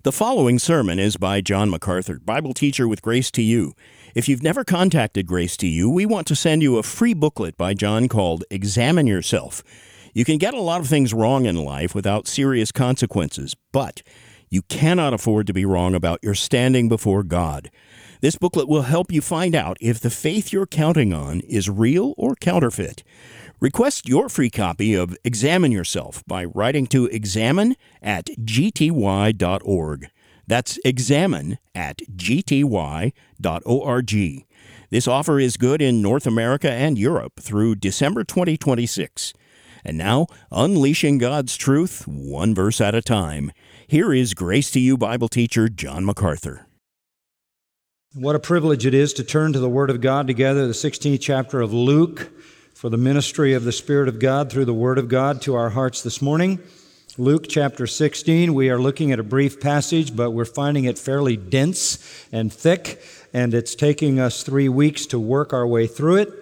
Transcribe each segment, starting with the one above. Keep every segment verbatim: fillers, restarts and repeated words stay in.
The following sermon is by John MacArthur, Bible teacher with Grace to You. If you've never contacted Grace to You, we want to send you a free booklet by John called Examine Yourself. You can get a lot of things wrong in life without serious consequences, but you cannot afford to be wrong about your standing before God. This booklet will help you find out if the faith you're counting on is real or counterfeit. Request your free copy of Examine Yourself by writing to examine at g t y dot org. That's examine at g t y dot org. This offer is good in North America and Europe through December twenty twenty-six. And now, unleashing God's truth, one verse at a time. Here is Grace to You Bible teacher John MacArthur. What a privilege it is to turn to the Word of God together, the sixteenth chapter of Luke, for the ministry of the Spirit of God through the Word of God to our hearts this morning. Luke chapter sixteen, we are looking at a brief passage, but we're finding it fairly dense and thick, and it's taking us three weeks to work our way through it.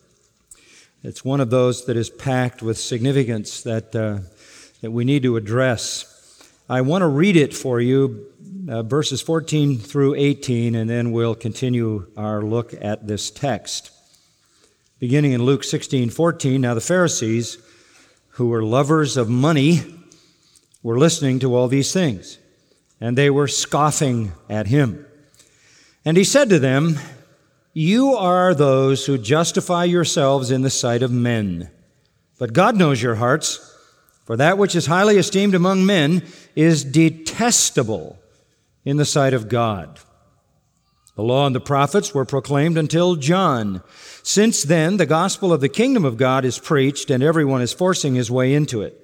It's one of those that is packed with significance that, uh, that we need to address. I want to read it for you, uh, verses fourteen through eighteen, and then we'll continue our look at this text. Beginning in Luke sixteen fourteen, now the Pharisees, who were lovers of money, were listening to all these things, and they were scoffing at him. And he said to them, "You are those who justify yourselves in the sight of men, but God knows your hearts, for that which is highly esteemed among men is detestable in the sight of God. The law and the prophets were proclaimed until John. Since then, the gospel of the kingdom of God is preached, and everyone is forcing his way into it.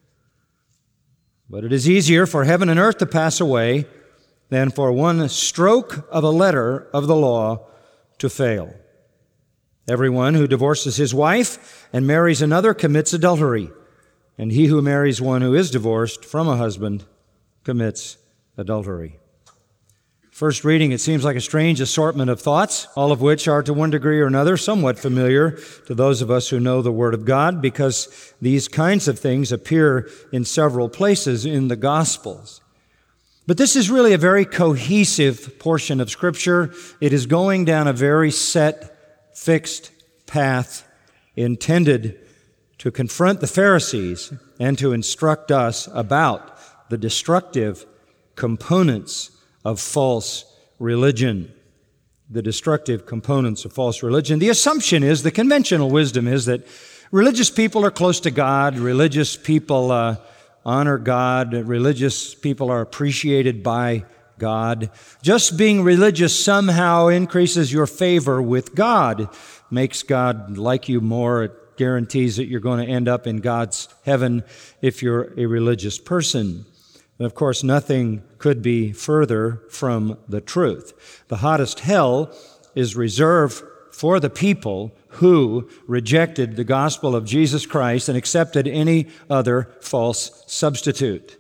But it is easier for heaven and earth to pass away than for one stroke of a letter of the law to fail. Everyone who divorces his wife and marries another commits adultery, and he who marries one who is divorced from a husband commits adultery." First reading, it seems like a strange assortment of thoughts, all of which are to one degree or another somewhat familiar to those of us who know the Word of God, because these kinds of things appear in several places in the Gospels. But this is really a very cohesive portion of Scripture. It is going down a very set, fixed path intended to confront the Pharisees and to instruct us about the destructive components of false religion. The destructive components of false religion. The assumption is, the conventional wisdom is that religious people are close to God, religious people uh, honor God, religious people are appreciated by God. Just being religious somehow increases your favor with God, makes God like you more. It guarantees that you're going to end up in God's heaven if you're a religious person. And of course, nothing could be further from the truth. The hottest hell is reserved for the people who rejected the gospel of Jesus Christ and accepted any other false substitute.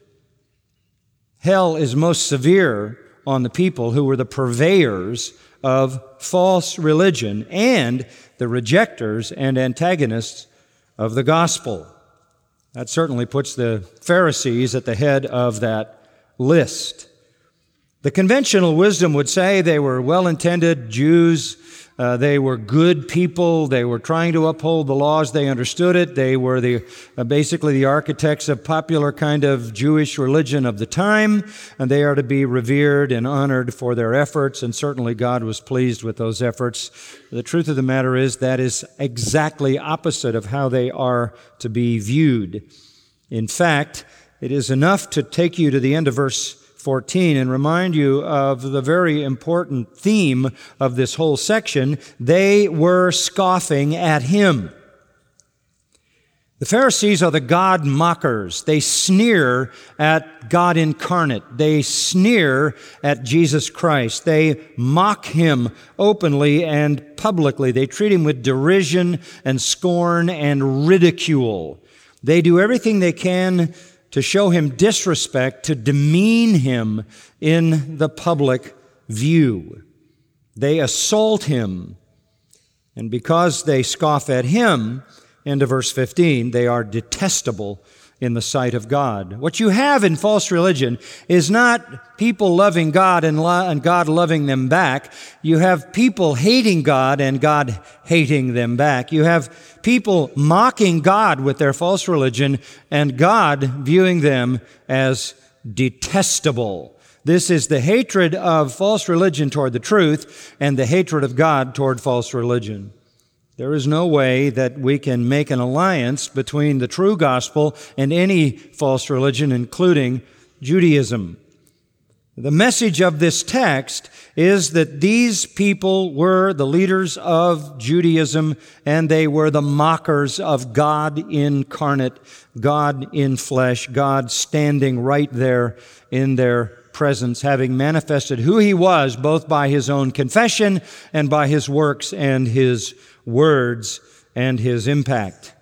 Hell is most severe on the people who were the purveyors of false religion and the rejectors and antagonists of the gospel. That certainly puts the Pharisees at the head of that list. The conventional wisdom would say they were well-intended Jews. Uh, they were good people. They were trying to uphold the laws. They understood it. They were the uh, basically the architects of popular kind of Jewish religion of the time, and they are to be revered and honored for their efforts, and certainly God was pleased with those efforts. The truth of the matter is that is exactly opposite of how they are to be viewed. In fact, it is enough to take you to the end of verse fourteen and remind you of the very important theme of this whole section. They were scoffing at him. The Pharisees are the God mockers. They sneer at God incarnate. They sneer at Jesus Christ. They mock him openly and publicly. They treat him with derision and scorn and ridicule. They do everything they can to show him disrespect, to demean him in the public view. They assault him. And because they scoff at him, end of verse fifteen, they are detestable in the sight of God. What you have in false religion is not people loving God and, lo- and God loving them back. You have people hating God and God hating them back. You have people mocking God with their false religion and God viewing them as detestable. This is the hatred of false religion toward the truth and the hatred of God toward false religion. There is no way that we can make an alliance between the true gospel and any false religion, including Judaism. The message of this text is that these people were the leaders of Judaism, and they were the mockers of God incarnate, God in flesh, God standing right there in their presence, having manifested who He was, both by His own confession and by His works and His words and His impact.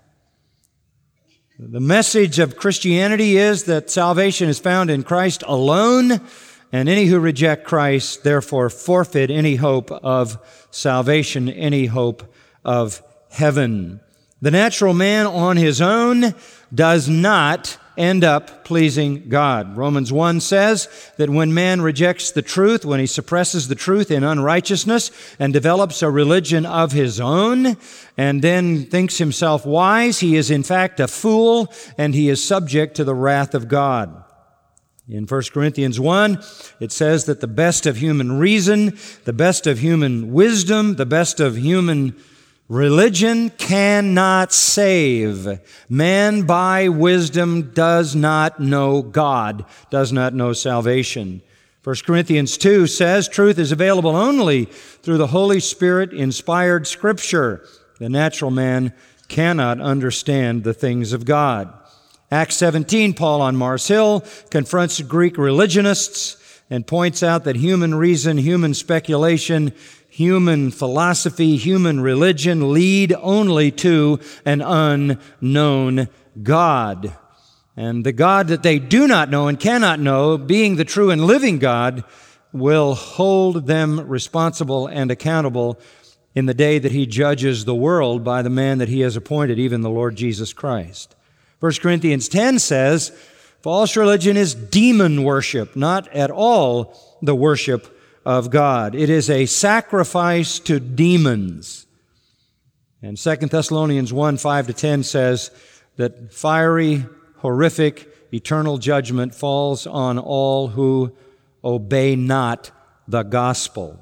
The message of Christianity is that salvation is found in Christ alone, and any who reject Christ therefore forfeit any hope of salvation, any hope of heaven. The natural man on his own does not end up pleasing God. Romans one says that when man rejects the truth, when he suppresses the truth in unrighteousness and develops a religion of his own and then thinks himself wise, he is in fact a fool and he is subject to the wrath of God. In First Corinthians one, it says that the best of human reason, the best of human wisdom, the best of human religion cannot save. Man by wisdom does not know God, does not know salvation. First Corinthians two says truth is available only through the Holy Spirit inspired Scripture. The natural man cannot understand the things of God. Acts seventeen, Paul on Mars Hill confronts Greek religionists and points out that human reason, human speculation, human philosophy, human religion lead only to an unknown God. And the God that they do not know and cannot know, being the true and living God, will hold them responsible and accountable in the day that He judges the world by the man that He has appointed, even the Lord Jesus Christ. First Corinthians ten says, false religion is demon worship, not at all the worship of God. It is a sacrifice to demons. And Second Thessalonians one, five to ten says that fiery, horrific, eternal judgment falls on all who obey not the gospel.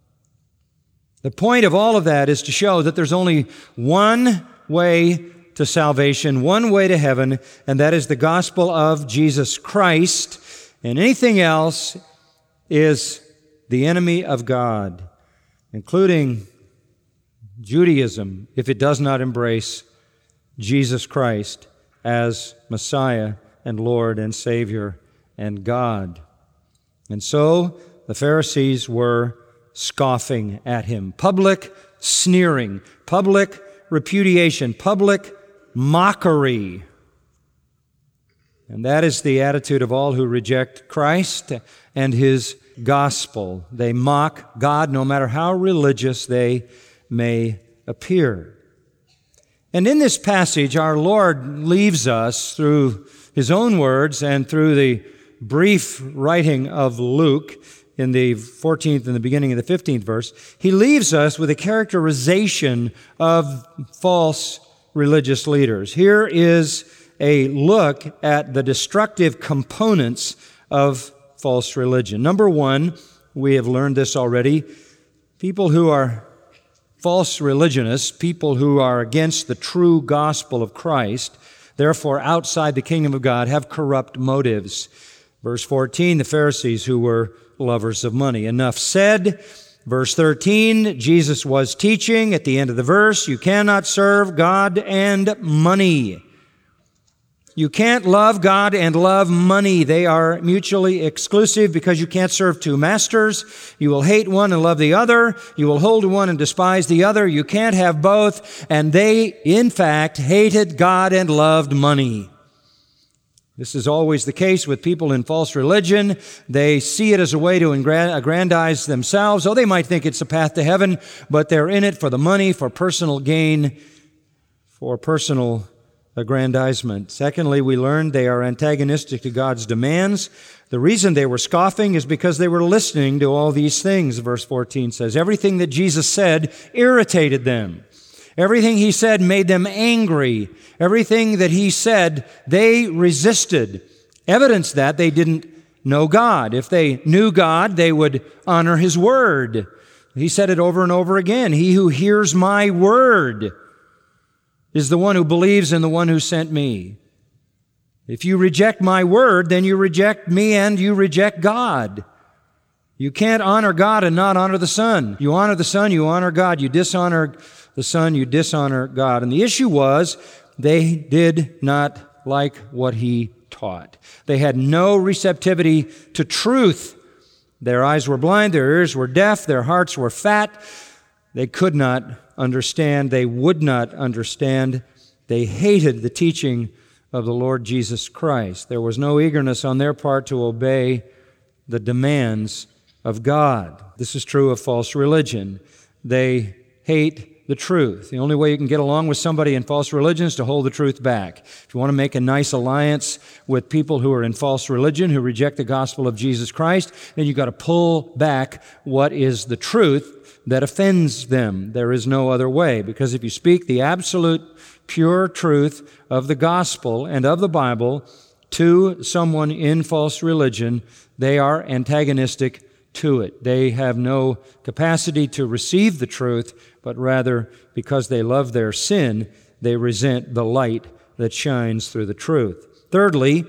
The point of all of that is to show that there's only one way to salvation, one way to heaven, and that is the gospel of Jesus Christ. And anything else is the enemy of God, including Judaism, if it does not embrace Jesus Christ as Messiah and Lord and Savior and God. And so the Pharisees were scoffing at Him. Public sneering, public repudiation, public mockery. And that is the attitude of all who reject Christ and His gospel. They mock God no matter how religious they may appear. And in this passage, our Lord leaves us through His own words and through the brief writing of Luke in the fourteenth and the beginning of the fifteenth verse. He leaves us with a characterization of false religious leaders. Here is a look at the destructive components of false religion. Number one, we have learned this already, people who are false religionists, people who are against the true gospel of Christ, therefore outside the kingdom of God, have corrupt motives. Verse fourteen, the Pharisees who were lovers of money. Enough said. Verse thirteen, Jesus was teaching at the end of the verse, you cannot serve God and money. You can't love God and love money. They are mutually exclusive because you can't serve two masters. You will hate one and love the other. You will hold to one and despise the other. You can't have both. And they, in fact, hated God and loved money. This is always the case with people in false religion. They see it as a way to aggrandize themselves. Oh, they might think it's a path to heaven, but they're in it for the money, for personal gain, for personal aggrandizement. Secondly, we learned they are antagonistic to God's demands. The reason they were scoffing is because they were listening to all these things, verse fourteen says. Everything that Jesus said irritated them. Everything he said made them angry. Everything that he said, they resisted. Evidence that they didn't know God. If they knew God, they would honor his word. He said it over and over again. He who hears my word is the one who believes in the one who sent me. If you reject my word, then you reject me and you reject God. You can't honor God and not honor the Son. You honor the Son, you honor God. You dishonor the Son, you dishonor God. And the issue was they did not like what he taught. They had no receptivity to truth. Their eyes were blind, their ears were deaf, their hearts were fat. They could not understand. They would not understand. They hated the teaching of the Lord Jesus Christ. There was no eagerness on their part to obey the demands of God. This is true of false religion. They hate the truth. The only way you can get along with somebody in false religion is to hold the truth back. If you want to make a nice alliance with people who are in false religion, who reject the gospel of Jesus Christ, then you've got to pull back what is the truth that offends them. There is no other way, because if you speak the absolute pure truth of the gospel and of the Bible to someone in false religion, they are antagonistic to it. They have no capacity to receive the truth, but rather, because they love their sin, they resent the light that shines through the truth. Thirdly,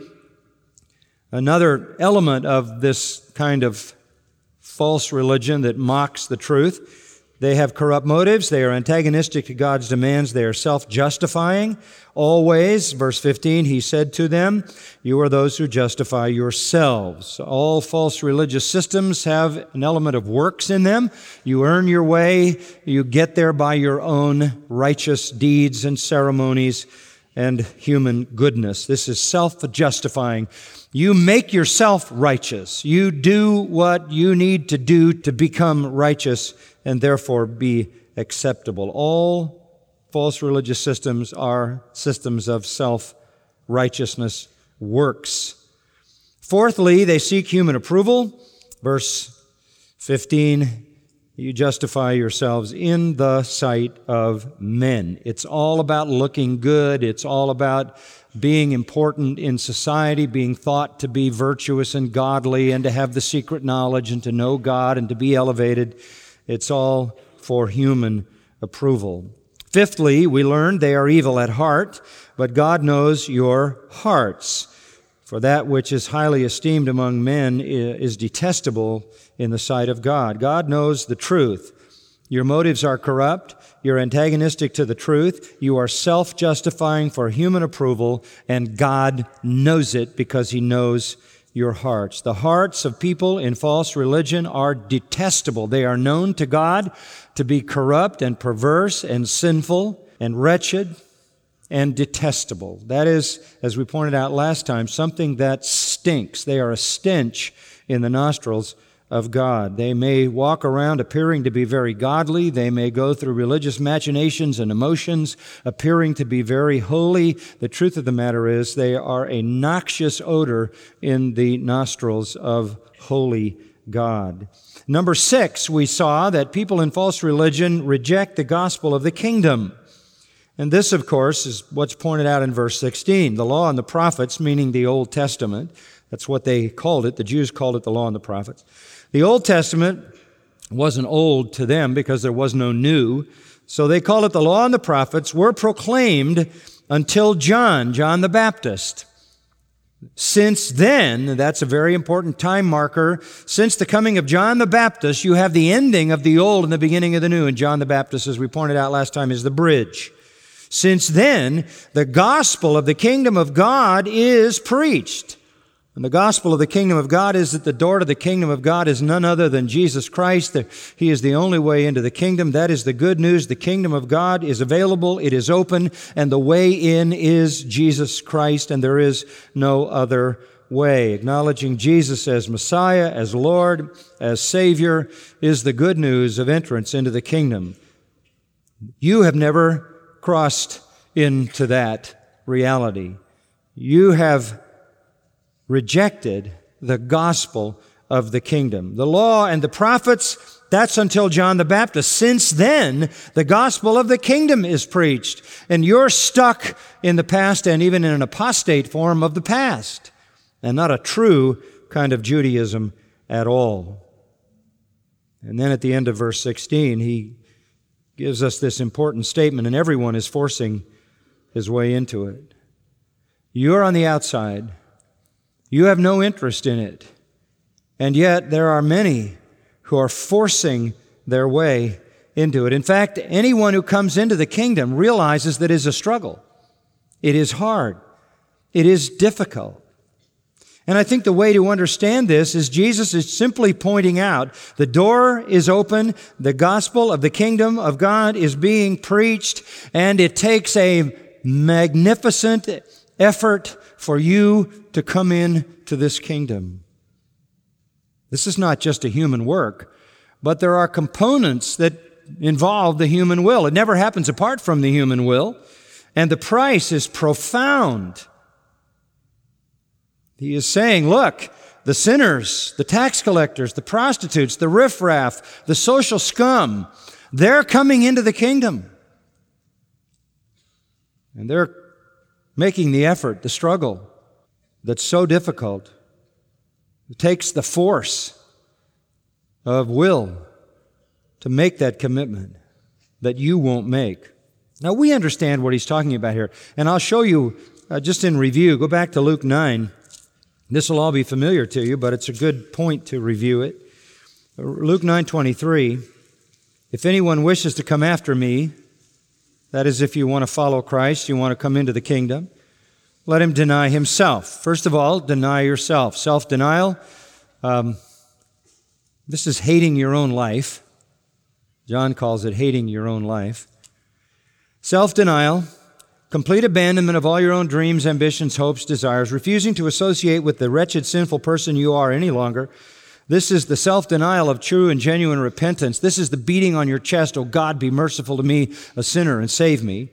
another element of this kind of false religion that mocks the truth, they have corrupt motives. They are antagonistic to God's demands. They are self-justifying. Always, verse fifteen, he said to them, you are those who justify yourselves. All false religious systems have an element of works in them. You earn your way. You get there by your own righteous deeds and ceremonies and human goodness. This is self-justifying. You make yourself righteous. You do what you need to do to become righteous and therefore be acceptable. All false religious systems are systems of self-righteousness works. Fourthly, they seek human approval. Verse fifteen, you justify yourselves in the sight of men. It's all about looking good. It's all about being important in society, being thought to be virtuous and godly and to have the secret knowledge and to know God and to be elevated. It's all for human approval. Fifthly, we learned they are evil at heart, but God knows your hearts. For that which is highly esteemed among men is detestable in the sight of God. God knows the truth. Your motives are corrupt. You're antagonistic to the truth. You are self-justifying for human approval, and God knows it because He knows your hearts. The hearts of people in false religion are detestable. They are known to God to be corrupt and perverse and sinful and wretched and detestable. That is, as we pointed out last time, something that stinks. They are a stench in the nostrils of God. They may walk around appearing to be very godly. They may go through religious machinations and emotions appearing to be very holy. The truth of the matter is they are a noxious odor in the nostrils of holy God. Number six, we saw that people in false religion reject the gospel of the kingdom. And this, of course, is what's pointed out in verse sixteen. The law and the prophets, meaning the Old Testament, that's what they called it. The Jews called it the law and the prophets. The Old Testament wasn't old to them because there was no new. So they called it the law and the prophets were proclaimed until John, John the Baptist. Since then, that's a very important time marker, since the coming of John the Baptist, you have the ending of the old and the beginning of the new. And John the Baptist, as we pointed out last time, is the bridge. Since then, the gospel of the kingdom of God is preached. And the gospel of the kingdom of God is that the door to the kingdom of God is none other than Jesus Christ. He is the only way into the kingdom. That is the good news. The kingdom of God is available. It is open. And the way in is Jesus Christ. And there is no other way. Acknowledging Jesus as Messiah, as Lord, as Savior is the good news of entrance into the kingdom. You have never crossed into that reality. You have rejected the gospel of the kingdom. The law and the prophets, that's until John the Baptist. Since then, the gospel of the kingdom is preached, and you're stuck in the past and even in an apostate form of the past, and not a true kind of Judaism at all. And then at the end of verse sixteen, he gives us this important statement, and everyone is forcing his way into it. You're on the outside. You have no interest in it. And yet there are many who are forcing their way into it. In fact, anyone who comes into the kingdom realizes that it is a struggle. It is hard. It is difficult. And I think the way to understand this is Jesus is simply pointing out the door is open, the gospel of the kingdom of God is being preached, and it takes a magnificent effort for you to come in to this kingdom. This is not just a human work, but there are components that involve the human will. It never happens apart from the human will, and the price is profound. He is saying, look, the sinners, the tax collectors, the prostitutes, the riffraff, the social scum, they're coming into the kingdom. And they're making the effort, the struggle that's so difficult. It takes the force of will to make that commitment that you won't make. Now, we understand what he's talking about here, and I'll show you uh, just in review. Go back to Luke nine. This will all be familiar to you, but it's a good point to review it. Luke nine twenty-three, if anyone wishes to come after me, that is, if you want to follow Christ, you want to come into the kingdom, let him deny himself. First of all, deny yourself. Self-denial, um, this is hating your own life. John calls it hating your own life. Self-denial, complete abandonment of all your own dreams, ambitions, hopes, desires, refusing to associate with the wretched, sinful person you are any longer. This is the self-denial of true and genuine repentance. This is the beating on your chest, "Oh God, be merciful to me, a sinner, and save me."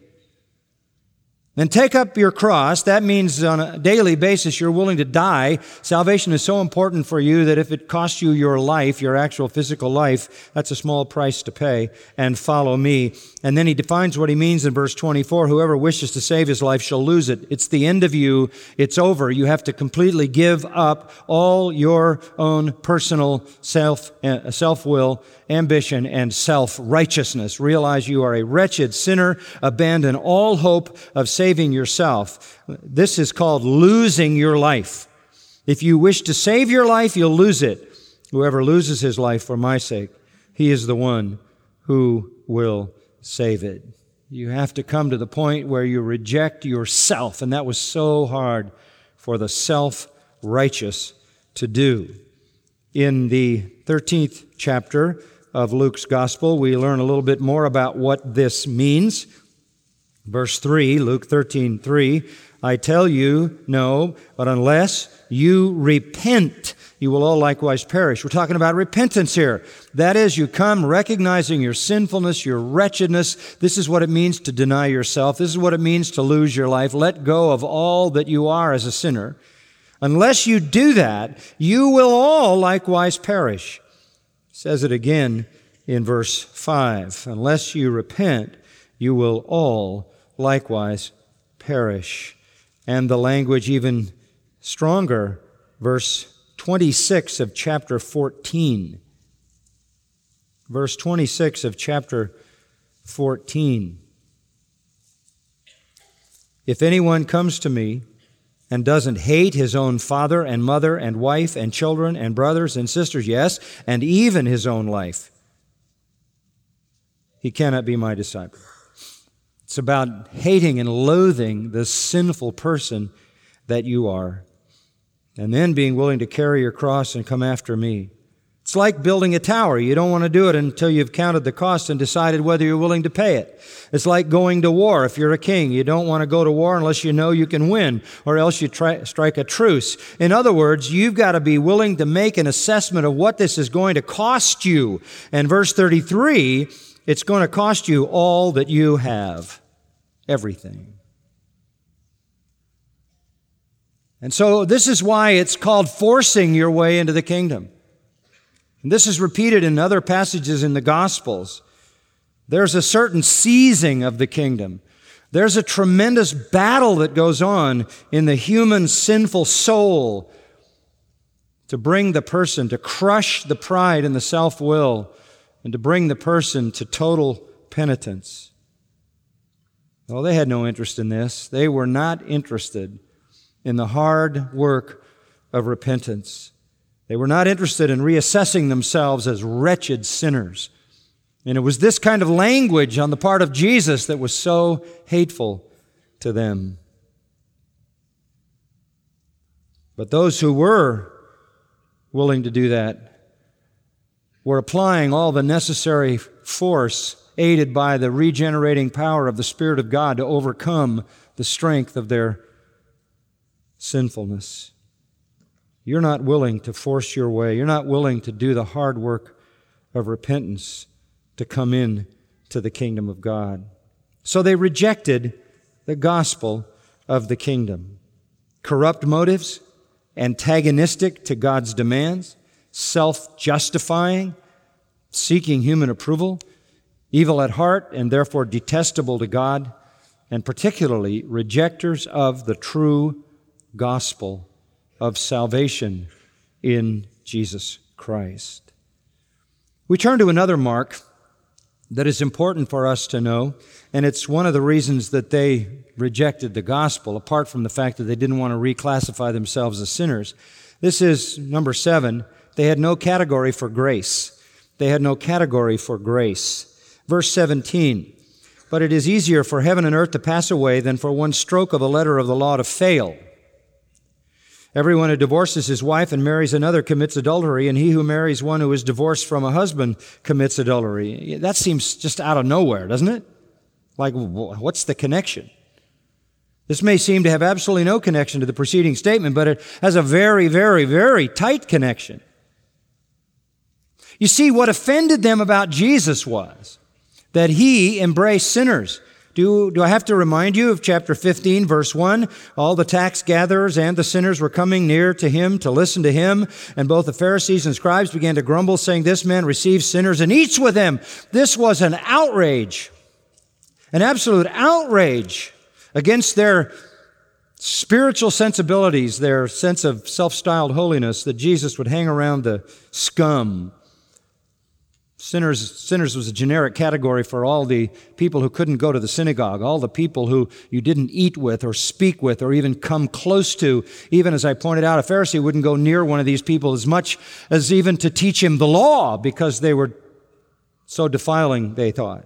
Then take up your cross. That means on a daily basis you're willing to die. Salvation is so important for you that if it costs you your life, your actual physical life, that's a small price to pay. And follow me. And then he defines what he means in verse twenty-four. Whoever wishes to save his life shall lose it. It's the end of you. It's over. You have to completely give up all your own personal self, uh, self-will, ambition, and self-righteousness. Realize you are a wretched sinner. Abandon all hope of saving yourself. This is called losing your life. If you wish to save your life, you'll lose it. Whoever loses his life for my sake, he is the one who will save it. You have to come to the point where you reject yourself, and that was so hard for the self-righteous to do. In the thirteenth chapter of Luke's Gospel, we learn a little bit more about what this means. Verse three, Luke thirteen three, I tell you, no, but unless you repent, you will all likewise perish. We're talking about repentance here. That is, you come recognizing your sinfulness, your wretchedness. This is what it means to deny yourself. This is what it means to lose your life. Let go of all that you are as a sinner. Unless you do that, you will all likewise perish. It says it again in verse five. Unless you repent, you will all likewise perish. And the language even stronger, verse twenty-six of chapter fourteen. Verse twenty-six of chapter fourteen. If anyone comes to me and doesn't hate his own father and mother and wife and children and brothers and sisters, yes, and even his own life, he cannot be my disciple. It's about hating and loathing the sinful person that you are, and then being willing to carry your cross and come after me. It's like building a tower. You don't want to do it until you've counted the cost and decided whether you're willing to pay it. It's like going to war. If you're a king, you don't want to go to war unless you know you can win, or else you try, strike a truce. In other words, you've got to be willing to make an assessment of what this is going to cost you. And verse thirty-three, it's going to cost you all that you have. Everything. And so this is why it's called forcing your way into the kingdom. And this is repeated in other passages in the Gospels. There's a certain seizing of the kingdom. There's a tremendous battle that goes on in the human sinful soul to bring the person, to crush the pride and the self-will, and to bring the person to total penitence. Well, they had no interest in this. They were not interested in the hard work of repentance. They were not interested in reassessing themselves as wretched sinners. And it was this kind of language on the part of Jesus that was so hateful to them. But those who were willing to do that were applying all the necessary force, aided by the regenerating power of the Spirit of God, to overcome the strength of their sinfulness. You're not willing to force your way. You're not willing to do the hard work of repentance to come in to the kingdom of God. So they rejected the gospel of the kingdom. Corrupt motives, antagonistic to God's demands, self-justifying, seeking human approval, evil at heart and therefore detestable to God, and particularly rejectors of the true gospel of salvation in Jesus Christ. We turn to another mark that is important for us to know, and it's one of the reasons that they rejected the gospel, apart from the fact that they didn't want to reclassify themselves as sinners. This is number seven. They had no category for grace. They had no category for grace. Verse seventeen, but it is easier for heaven and earth to pass away than for one stroke of a letter of the law to fail. Everyone who divorces his wife and marries another commits adultery, and he who marries one who is divorced from a husband commits adultery. That seems just out of nowhere, doesn't it? Like, what's the connection? This may seem to have absolutely no connection to the preceding statement, but it has a very, very, very tight connection. You see, what offended them about Jesus was that he embraced sinners. Do, do I have to remind you of chapter fifteen, verse one? All the tax gatherers and the sinners were coming near to him to listen to him, and both the Pharisees and scribes began to grumble, saying, "This man receives sinners and eats with them." This was an outrage, an absolute outrage against their spiritual sensibilities, their sense of self-styled holiness, that Jesus would hang around the scum. Sinners, sinners was a generic category for all the people who couldn't go to the synagogue, all the people who you didn't eat with or speak with or even come close to. Even as I pointed out, a Pharisee wouldn't go near one of these people as much as even to teach him the law because they were so defiling, they thought.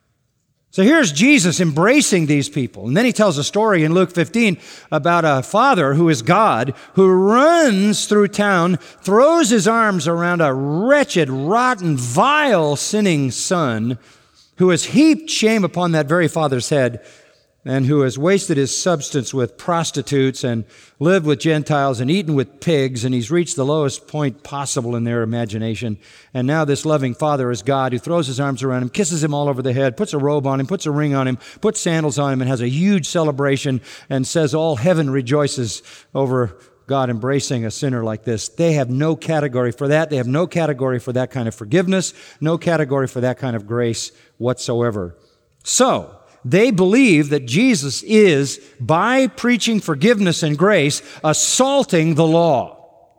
So here's Jesus embracing these people. And then he tells a story in Luke fifteen about a father who is God, who runs through town, throws his arms around a wretched, rotten, vile, sinning son who has heaped shame upon that very father's head and who has wasted his substance with prostitutes and lived with Gentiles and eaten with pigs, and he's reached the lowest point possible in their imagination. And now this loving father is God, who throws his arms around him, kisses him all over the head, puts a robe on him, puts a ring on him, puts sandals on him, and has a huge celebration and says all heaven rejoices over God embracing a sinner like this. They have no category for that. They have no category for that kind of forgiveness, no category for that kind of grace whatsoever. So, they believe that Jesus is, by preaching forgiveness and grace, assaulting the law.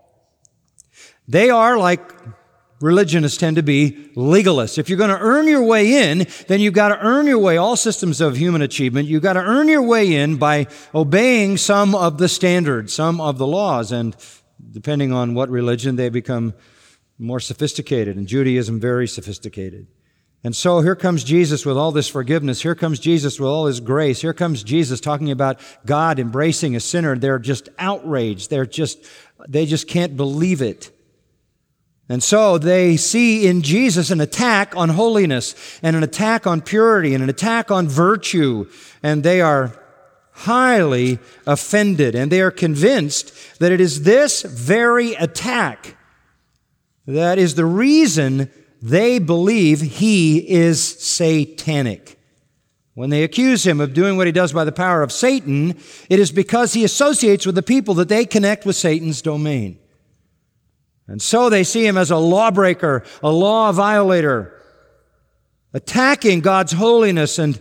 They are, like religionists tend to be, legalists. If you're going to earn your way in, then you've got to earn your way, all systems of human achievement, you've got to earn your way in by obeying some of the standards, some of the laws. And depending on what religion, they become more sophisticated, and Judaism very sophisticated. And so here comes Jesus with all this forgiveness. Here comes Jesus with all his grace. Here comes Jesus talking about God embracing a sinner. They're just outraged. They're just, they just can't believe it. And so they see in Jesus an attack on holiness and an attack on purity and an attack on virtue. And they are highly offended. And they are convinced that it is this very attack that is the reason they believe he is satanic. When they accuse him of doing what he does by the power of Satan, it is because he associates with the people that they connect with Satan's domain. And so they see him as a lawbreaker, a law violator, attacking God's holiness and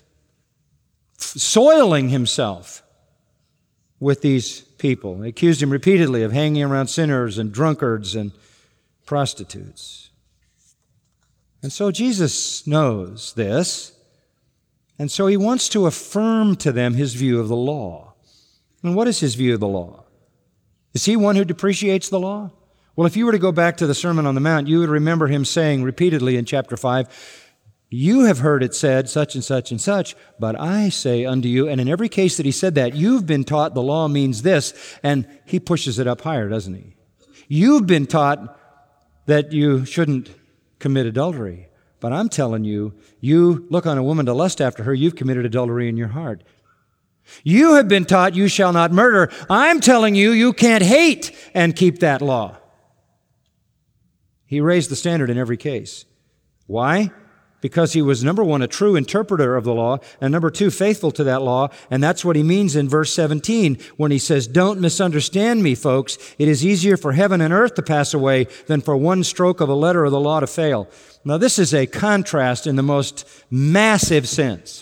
soiling himself with these people. They accused him repeatedly of hanging around sinners and drunkards and prostitutes. And so Jesus knows this, and so he wants to affirm to them his view of the law. And what is his view of the law? Is he one who depreciates the law? Well, if you were to go back to the Sermon on the Mount, you would remember him saying repeatedly in chapter five, "You have heard it said such and such and such, but I say unto you," and in every case that he said that, you've been taught the law means this, and he pushes it up higher, doesn't he? You've been taught that you shouldn't commit adultery, but I'm telling you, you look on a woman to lust after her, you've committed adultery in your heart. You have been taught you shall not murder. I'm telling you, you can't hate and keep that law. He raised the standard in every case. Why? Because he was, number one, a true interpreter of the law, and number two, faithful to that law. And that's what he means in verse seventeen when he says, "Don't misunderstand me, folks. It is easier for heaven and earth to pass away than for one stroke of a letter of the law to fail." Now, this is a contrast in the most massive sense.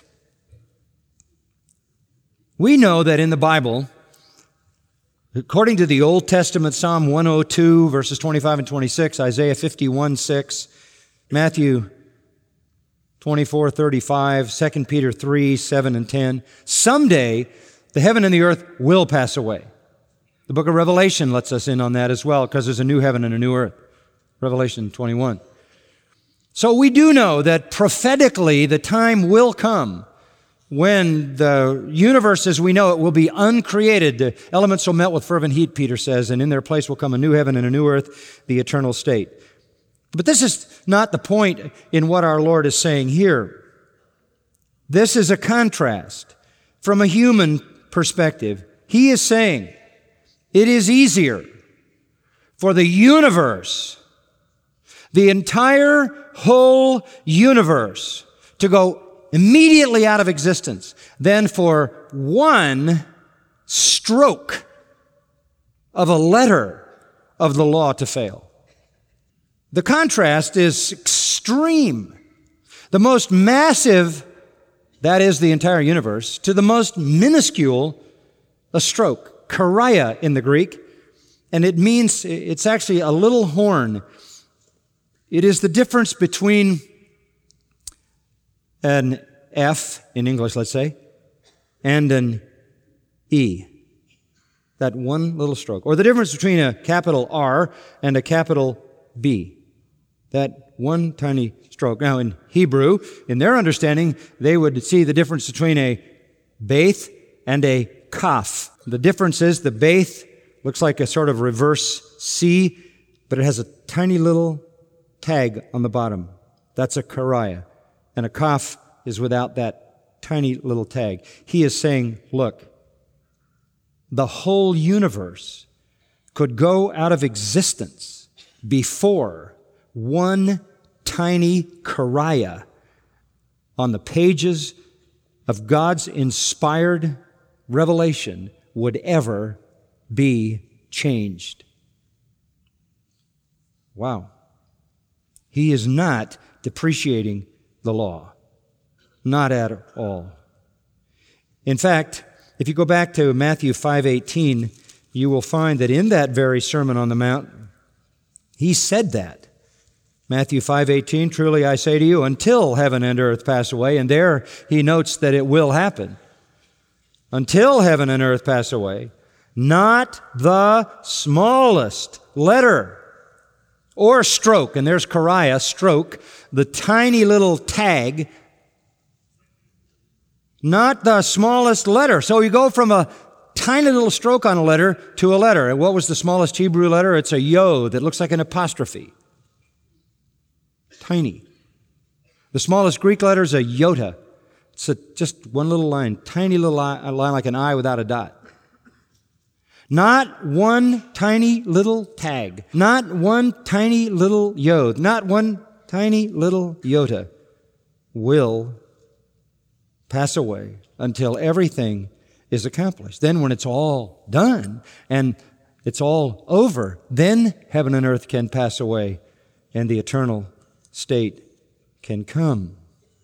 We know that in the Bible, according to the Old Testament, Psalm one oh two, verses twenty-five and twenty-six, Isaiah fifty-one six, Matthew twenty-four thirty-five, Second Peter three seven and ten, someday the heaven and the earth will pass away. The book of Revelation lets us in on that as well, because there's a new heaven and a new earth. Revelation twenty-one. So we do know that prophetically the time will come when the universe as we know it will be uncreated. The elements will melt with fervent heat, Peter says, and in their place will come a new heaven and a new earth, the eternal state. But this is not the point in what our Lord is saying here. This is a contrast from a human perspective. He is saying it is easier for the universe, the entire whole universe, to go immediately out of existence than for one stroke of a letter of the law to fail. The contrast is extreme. The most massive, that is the entire universe, to the most minuscule, a stroke, choria in the Greek, and it means, it's actually a little horn. It is the difference between an F in English, let's say, and an E. That one little stroke. Or the difference between a capital R and a capital B. That one tiny stroke. Now, in Hebrew, in their understanding, they would see the difference between a beth and a kaf. The difference is the beth looks like a sort of reverse C, but it has a tiny little tag on the bottom. That's a choria. And a kaf is without that tiny little tag. He is saying, look, the whole universe could go out of existence before one tiny choria on the pages of God's inspired revelation would ever be changed. Wow. He is not depreciating the law. Not at all. In fact, if you go back to Matthew five eighteen, you will find that in that very Sermon on the Mount, he said that. Matthew five eighteen, "Truly I say to you, until heaven and earth pass away," and there he notes that it will happen. Until heaven and earth pass away, not the smallest letter or stroke, and there's choria, stroke, the tiny little tag, not the smallest letter. So you go from a tiny little stroke on a letter to a letter. And what was the smallest Hebrew letter? It's a yod that looks like an apostrophe. Tiny. The smallest Greek letter is a iota. It's a, just one little line, tiny little line, a line like an I without a dot. Not one tiny little tag. Not one tiny little yod. Not one tiny little iota will pass away until everything is accomplished. Then when it's all done and it's all over, then heaven and earth can pass away and the eternal state can come.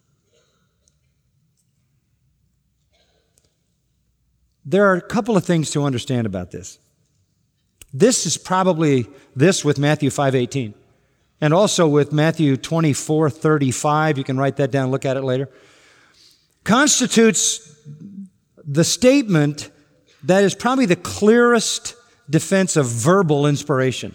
There are a couple of things to understand about this. This is probably this with Matthew five eighteen, and also with Matthew twenty-four thirty-five. You can write that down, look at it later. Constitutes the statement that is probably the clearest defense of verbal inspiration.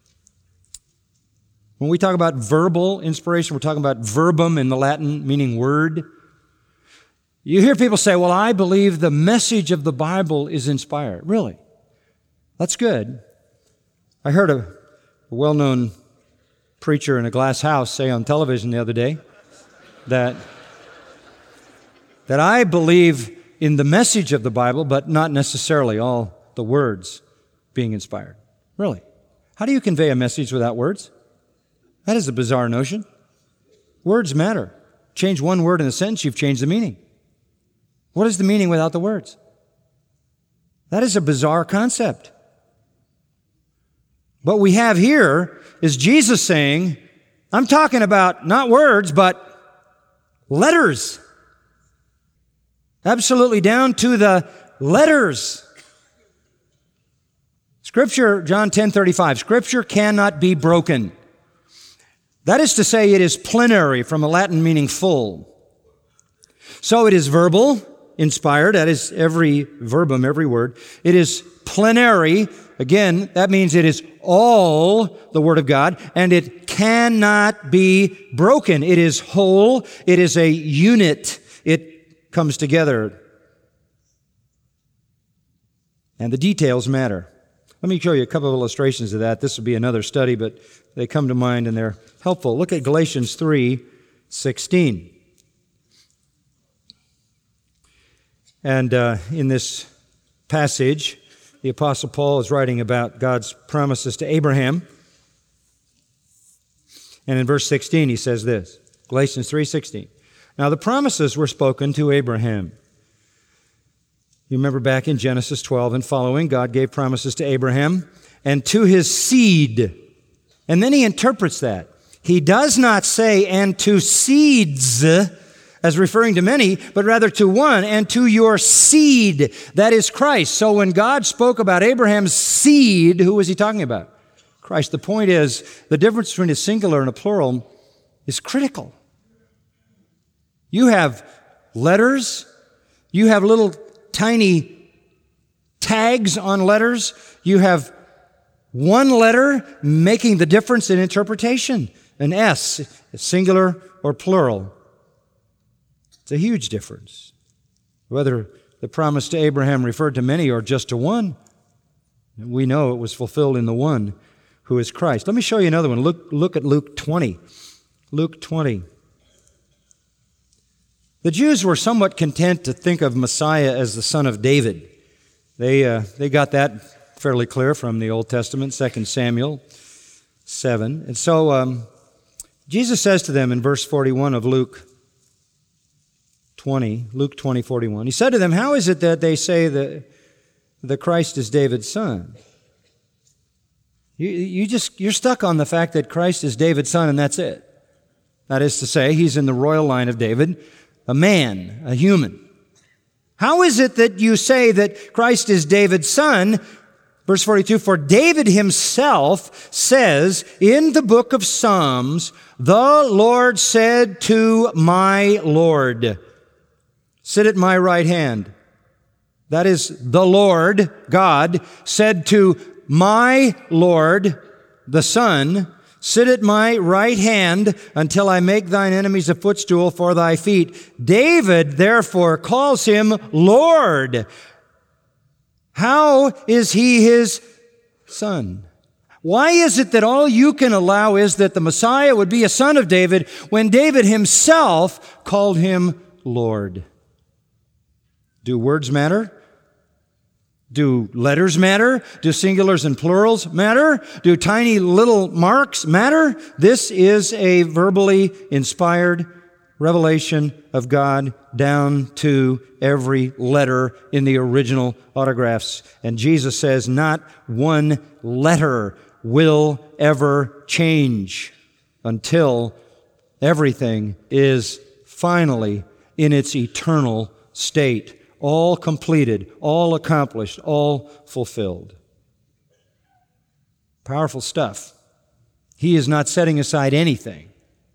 When we talk about verbal inspiration, we're talking about verbum in the Latin, meaning word. You hear people say, well, I believe the message of the Bible is inspired. Really? That's good. I heard a well-known preacher in a glass house say on television the other day that, that I believe in the message of the Bible, but not necessarily all the words being inspired. Really? How do you convey a message without words? That is a bizarre notion. Words matter. Change one word in a sentence, you've changed the meaning. What is the meaning without the words? That is a bizarre concept. What we have here is Jesus saying, I'm talking about not words, but letters. Absolutely down to the letters. Scripture, John ten thirty-five, Scripture cannot be broken. That is to say, it is plenary, from a Latin meaning full. So it is verbal, inspired, that is every verbum, every word. It is plenary, again, that means it is all the Word of God, and it cannot be broken. It is whole, it is a unit, it comes together. And the details matter. Let me show you a couple of illustrations of that. This will be another study, but they come to mind and they're helpful. Look at Galatians three sixteen. And uh, in this passage, the Apostle Paul is writing about God's promises to Abraham. And in verse sixteen, he says this, Galatians three sixteen. Now the promises were spoken to Abraham. You remember back in Genesis twelve and following, God gave promises to Abraham and to his seed. And then he interprets that. He does not say, and to seeds, as referring to many, but rather to one, and to your seed, that is Christ. So when God spoke about Abraham's seed, who was he talking about? Christ. The point is, the difference between a singular and a plural is critical. You have letters, you have little tiny tags on letters, you have one letter making the difference in interpretation. An S, singular or plural. It's a huge difference. Whether the promise to Abraham referred to many or just to one, we know it was fulfilled in the one who is Christ. Let me show you another one. Look, look at Luke twenty. Luke twenty. The Jews were somewhat content to think of Messiah as the son of David. They, uh, they got that fairly clear from the Old Testament, Second Samuel seven. And so um, Jesus says to them in verse forty-one of Luke twenty, Luke twenty, forty-one, he said to them, how is it that they say that the Christ is David's son? You, you just, you're stuck on the fact that Christ is David's son and that's it. That is to say, he's in the royal line of David, a man, a human. How is it that you say that Christ is David's son? Verse forty-two, for David himself says in the book of Psalms, the Lord said to my Lord, sit at my right hand. That is, the Lord, God, said to my Lord, the Son, sit at my right hand until I make thine enemies a footstool for thy feet. David, therefore, calls him Lord. How is he his son? Why is it that all you can allow is that the Messiah would be a son of David when David himself called him Lord? Do words matter? Do letters matter? Do singulars and plurals matter? Do tiny little marks matter? This is a verbally inspired revelation of God down to every letter in the original autographs. And Jesus says not one letter will ever change until everything is finally in its eternal state, all completed, all accomplished, all fulfilled. Powerful stuff. He is not setting aside anything.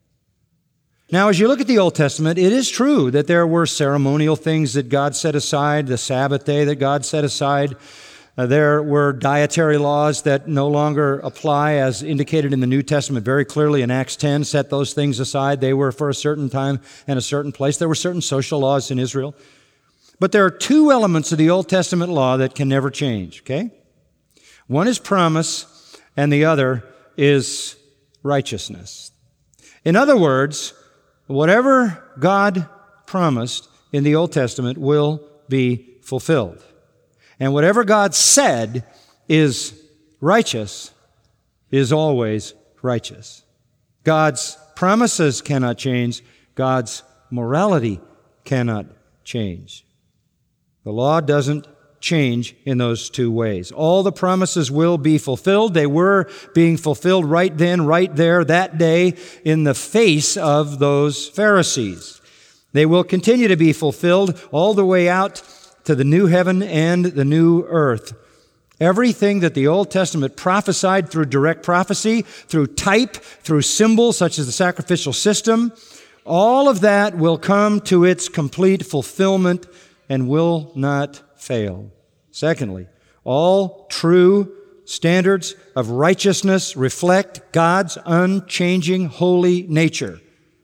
Now, as you look at the Old Testament, it is true that there were ceremonial things that God set aside, the Sabbath day that God set aside. Uh, there were dietary laws that no longer apply, as indicated in the New Testament very clearly in Acts ten. Set those things aside. They were for a certain time and a certain place. There were certain social laws in Israel. But there are two elements of the Old Testament law that can never change, okay? One is promise, and the other is righteousness. In other words, whatever God promised in the Old Testament will be fulfilled. And whatever God said is righteous is always righteous. God's promises cannot change. God's morality cannot change. The law doesn't change in those two ways. All the promises will be fulfilled. They were being fulfilled right then, right there, that day, in the face of those Pharisees. They will continue to be fulfilled all the way out to the new heaven and the new earth. Everything that the Old Testament prophesied through direct prophecy, through type, through symbol, such as the sacrificial system, all of that will come to its complete fulfillment and will not fail. Secondly, all true standards of righteousness reflect God's unchanging holy nature.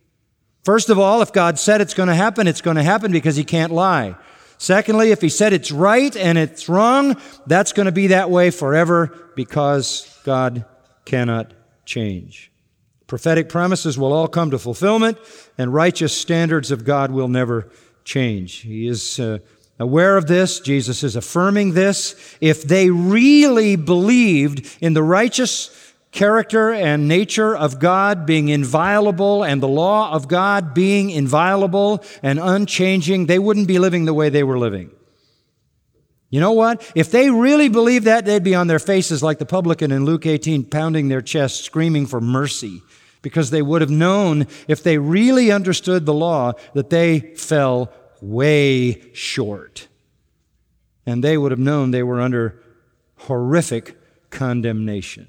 First of all, if God said it's going to happen, it's going to happen because He can't lie. Secondly, if He said it's right and it's wrong, that's going to be that way forever because God cannot change. Prophetic promises will all come to fulfillment, and righteous standards of God will never change. He is uh, aware of this. Jesus is affirming this. If they really believed in the righteous character and nature of God being inviolable and the law of God being inviolable and unchanging, they wouldn't be living the way they were living. You know what? If they really believed that, they'd be on their faces like the publican in Luke eighteen, pounding their chest, screaming for mercy, because they would have known, if they really understood the law, that they fell way short. And they would have known they were under horrific condemnation.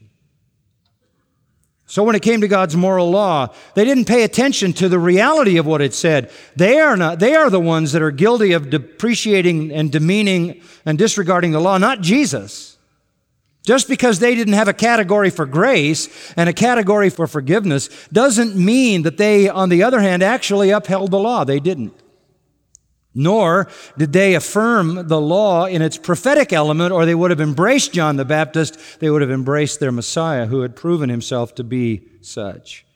So when it came to God's moral law, they didn't pay attention to the reality of what it said. They are not, they are the ones that are guilty of depreciating and demeaning and disregarding the law, not Jesus. Just because they didn't have a category for grace and a category for forgiveness doesn't mean that they, on the other hand, actually upheld the law. They didn't. Nor did they affirm the law in its prophetic element, or they would have embraced John the Baptist. They would have embraced their Messiah, who had proven himself to be such.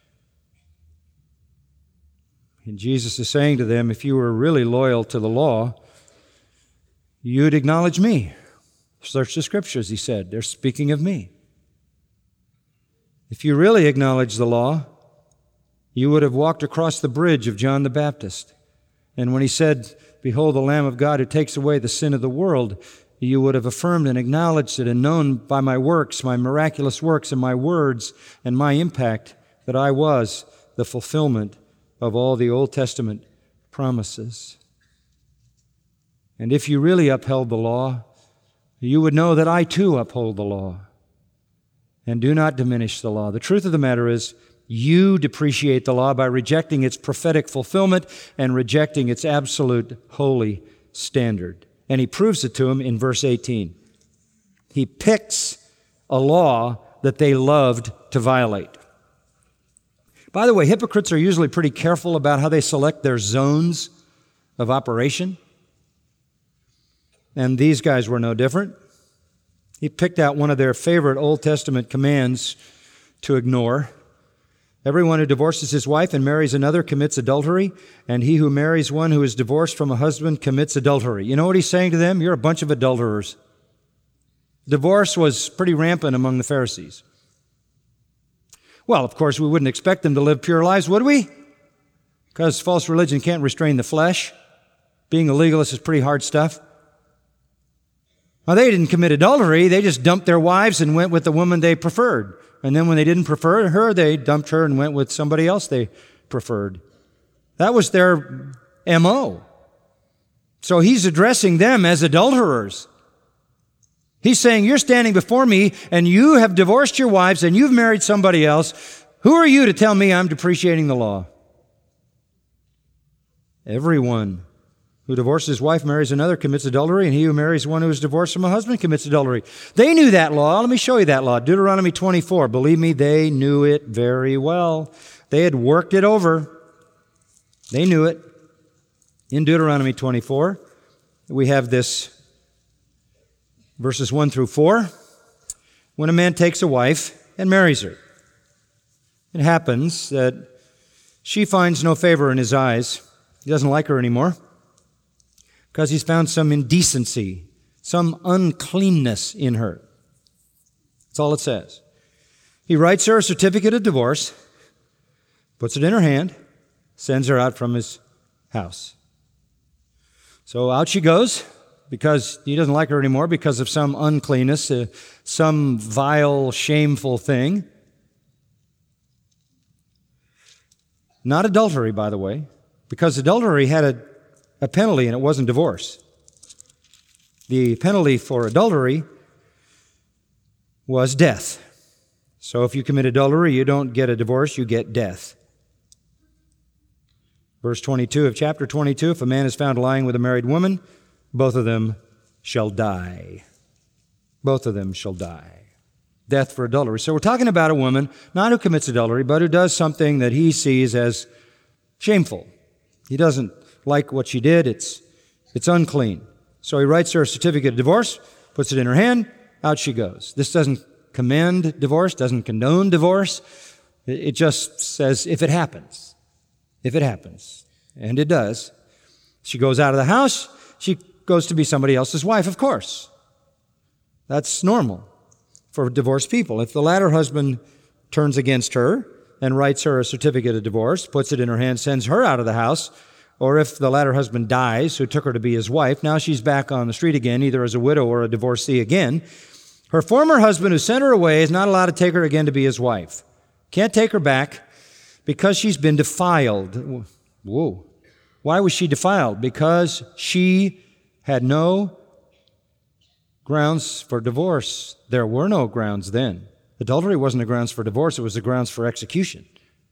And Jesus is saying to them, if you were really loyal to the law, you'd acknowledge me. Search the Scriptures, he said. They're speaking of me. If you really acknowledge the law, you would have walked across the bridge of John the Baptist. And when he said, behold the Lamb of God who takes away the sin of the world, you would have affirmed and acknowledged it and known by my works, my miraculous works and my words and my impact that I was the fulfillment of all the Old Testament promises. And if you really upheld the law, you would know that I too uphold the law and do not diminish the law. The truth of the matter is, you depreciate the law by rejecting its prophetic fulfillment and rejecting its absolute holy standard. And he proves it to him in verse eighteen. He picks a law that they loved to violate. By the way, hypocrites are usually pretty careful about how they select their zones of operation. And these guys were no different. He picked out one of their favorite Old Testament commands to ignore. Everyone who divorces his wife and marries another commits adultery, and he who marries one who is divorced from a husband commits adultery. You know what he's saying to them? You're a bunch of adulterers. Divorce was pretty rampant among the Pharisees. Well, of course, we wouldn't expect them to live pure lives, would we? because false religion can't restrain the flesh. Being a legalist is pretty hard stuff. Now, they didn't commit adultery. They just dumped their wives and went with the woman they preferred. And then when they didn't prefer her, they dumped her and went with somebody else they preferred. That was their M O. So he's addressing them as adulterers. He's saying, you're standing before me and you have divorced your wives and you've married somebody else. Who are you to tell me I'm depreciating the law? Everyone who divorces his wife marries another commits adultery, and he who marries one who is divorced from a husband commits adultery. They knew that law. Let me show you that law. Deuteronomy twenty-four. Believe me, they knew it very well. They had worked it over. They knew it. In Deuteronomy twenty-four, we have this, verses one through four. When a man takes a wife and marries her, it happens that she finds no favor in his eyes. He doesn't like her anymore because he's found some indecency, some uncleanness in her. That's all it says. He writes her a certificate of divorce, puts it in her hand, sends her out from his house. So out she goes because he doesn't like her anymore because of some uncleanness, uh, some vile, shameful thing. Not adultery, by the way, because adultery had a, a penalty and it wasn't divorce. The penalty for adultery was death. So if you commit adultery, you don't get a divorce, you get death. Verse twenty-two of chapter twenty-two, if a man is found lying with a married woman, both of them shall die. Both of them shall die. Death for adultery. So we're talking about a woman, not who commits adultery, but who does something that he sees as shameful. He doesn't like what she did. It's, it's unclean. So he writes her a certificate of divorce, puts it in her hand, out she goes. This doesn't commend divorce, doesn't condone divorce. It just says if it happens. If it happens. And it does. She goes out of the house. She goes to be somebody else's wife, of course. That's normal for divorced people. If the latter husband turns against her and writes her a certificate of divorce, puts it in her hand, sends her out of the house, or if the latter husband dies, who took her to be his wife, now she's back on the street again, either as a widow or a divorcee again. Her former husband who sent her away is not allowed to take her again to be his wife. Can't take her back because she's been defiled. Whoa. Why was she defiled? Because she had no grounds for divorce. There were no grounds then. Adultery wasn't the grounds for divorce, it was the grounds for execution.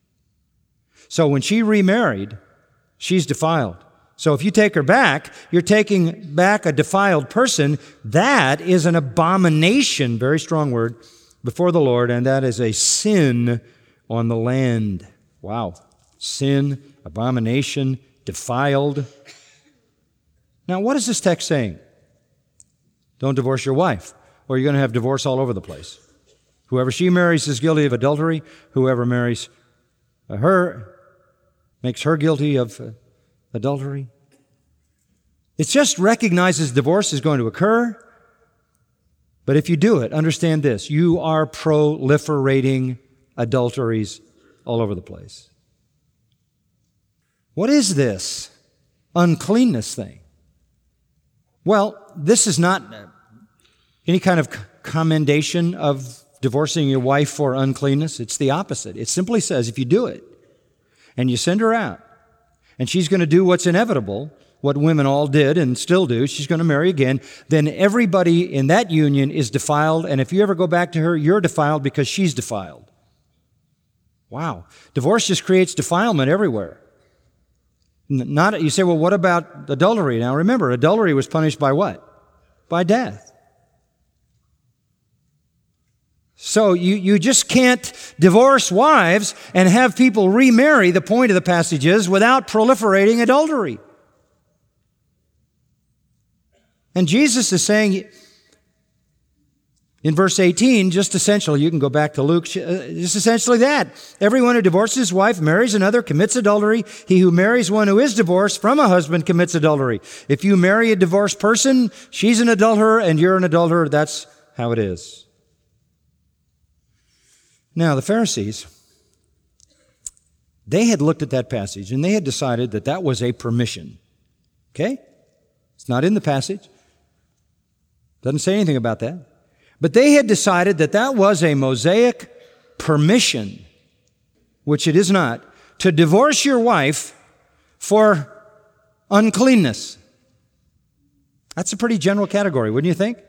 So when she remarried, she's defiled. So if you take her back, you're taking back a defiled person. That is an abomination, very strong word, before the Lord, and that is a sin on the land. Wow. Sin, abomination, defiled. Now, what is this text saying? Don't divorce your wife, or you're going to have divorce all over the place. Whoever she marries is guilty of adultery. Whoever marries her makes her guilty of uh, adultery. It just recognizes divorce is going to occur. But if you do it, understand this. You are proliferating adulteries all over the place. What is this uncleanness thing? Well, this is not any kind of commendation of divorcing your wife for uncleanness. It's the opposite. It simply says if you do it and you send her out and she's going to do what's inevitable, what women all did and still do, she's going to marry again, then everybody in that union is defiled, and if you ever go back to her, you're defiled because she's defiled. Wow. Divorce just creates defilement everywhere. Not, you say, well, what about adultery? Now remember, adultery was punished by what? By death. So you, you just can't divorce wives and have people remarry, the point of the passage is, without proliferating adultery. And Jesus is saying in verse eighteen, just essentially, you can go back to Luke, just essentially that. Everyone who divorces his wife, marries another, commits adultery. He who marries one who is divorced from a husband commits adultery. If you marry a divorced person, she's an adulterer and you're an adulterer. That's how it is. Now, the Pharisees, They had looked at that passage and they had decided that that was a permission. Okay? It's not in the passage. Doesn't say anything about that. But they had decided that that was a Mosaic permission, which it is not, to divorce your wife for uncleanness. That's a pretty general category, wouldn't you think?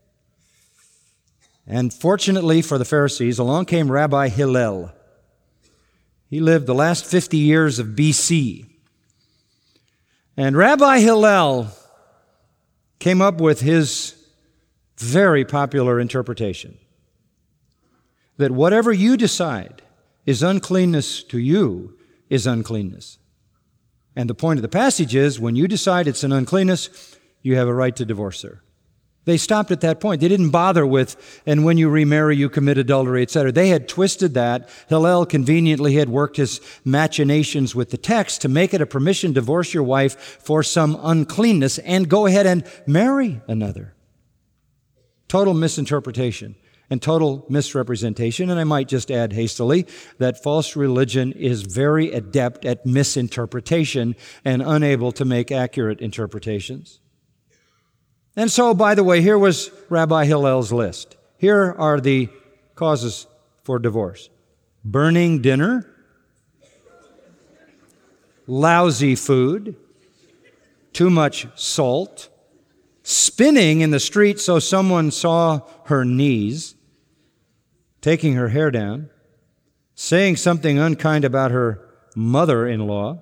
And fortunately for the Pharisees, along came Rabbi Hillel. He lived the last fifty years of B C. And Rabbi Hillel came up with his very popular interpretation that whatever you decide is uncleanness to you is uncleanness. And the point of the passage is, when you decide it's an uncleanness, you have a right to divorce her. They stopped at that point. They didn't bother with, and when you remarry, you commit adultery, et cetera. They had twisted that. Hillel conveniently had worked his machinations with the text to make it a permission to divorce your wife for some uncleanness and go ahead and marry another. Total misinterpretation and total misrepresentation. And I might just add hastily that false religion is very adept at misinterpretation and unable to make accurate interpretations. And so, by the way, here was Rabbi Hillel's list. Here are the causes for divorce: burning dinner, lousy food, too much salt, spinning in the street so someone saw her knees, taking her hair down, saying something unkind about her mother-in-law,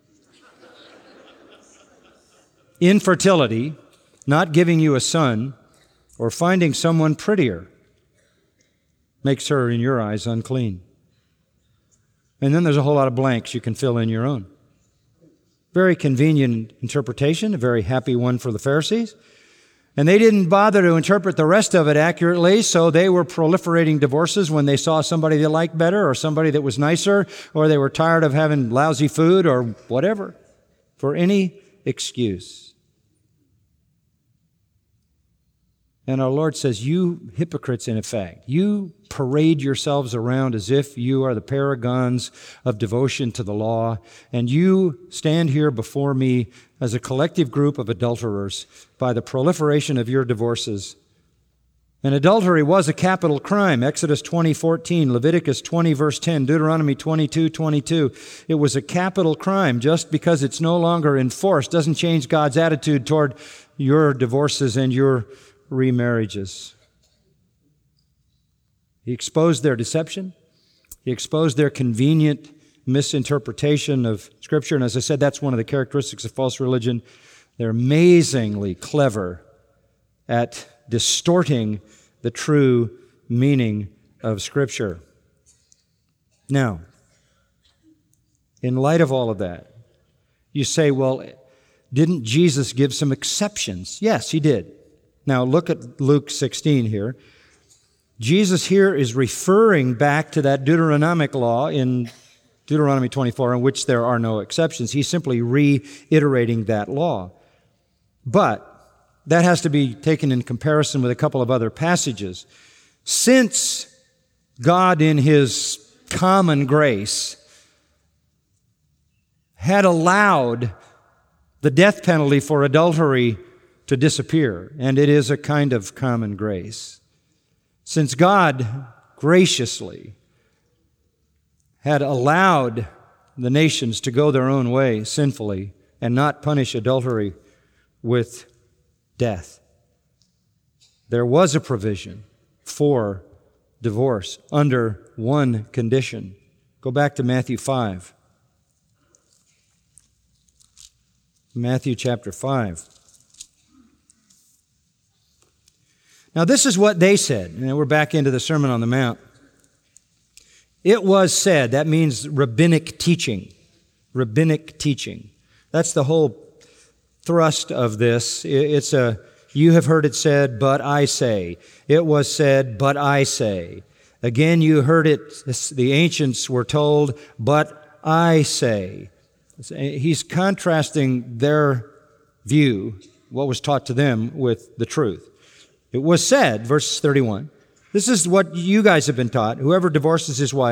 infertility, not giving you a son, or finding someone prettier makes her, in your eyes, unclean. And then there's a whole lot of blanks you can fill in your own. Very convenient interpretation, a very happy one for the Pharisees. And they didn't bother to interpret the rest of it accurately, so they were proliferating divorces when they saw somebody they liked better or somebody that was nicer, or they were tired of having lousy food or whatever, for any excuse. And our Lord says, you hypocrites, in effect, you parade yourselves around as if you are the paragons of devotion to the law, and you stand here before me as a collective group of adulterers by the proliferation of your divorces. And adultery was a capital crime. Exodus twenty fourteen, Leviticus twenty, verse ten, Deuteronomy twenty-two twenty-two. It was a capital crime. Just because it's no longer enforced doesn't change God's attitude toward your divorces and your remarriages. He exposed their deception. He exposed their convenient misinterpretation of Scripture. And as I said, that's one of the characteristics of false religion. They're amazingly clever at distorting the true meaning of Scripture. Now, in light of all of that, you say, well, didn't Jesus give some exceptions? Yes, he did. Now, look at Luke sixteen here. Jesus here is referring back to that Deuteronomic law in Deuteronomy twenty-four, in which there are no exceptions. He's simply reiterating that law. But that has to be taken in comparison with a couple of other passages. Since God, in His common grace, had allowed the death penalty for adultery to disappear, and it is a kind of common grace. Since God graciously had allowed the nations to go their own way sinfully and not punish adultery with death, there was a provision for divorce under one condition. Go back to Matthew five. Matthew chapter five. Now, this is what they said. And we're back into the Sermon on the Mount. It was said, that means rabbinic teaching. Rabbinic teaching. That's the whole thrust of this. It's a, you have heard it said, but I say. It was said, but I say. Again, you heard it, the ancients were told, but I say. He's contrasting their view, what was taught to them, with the truth. It was said, verse thirty-one, this is what you guys have been taught. Whoever divorces his wife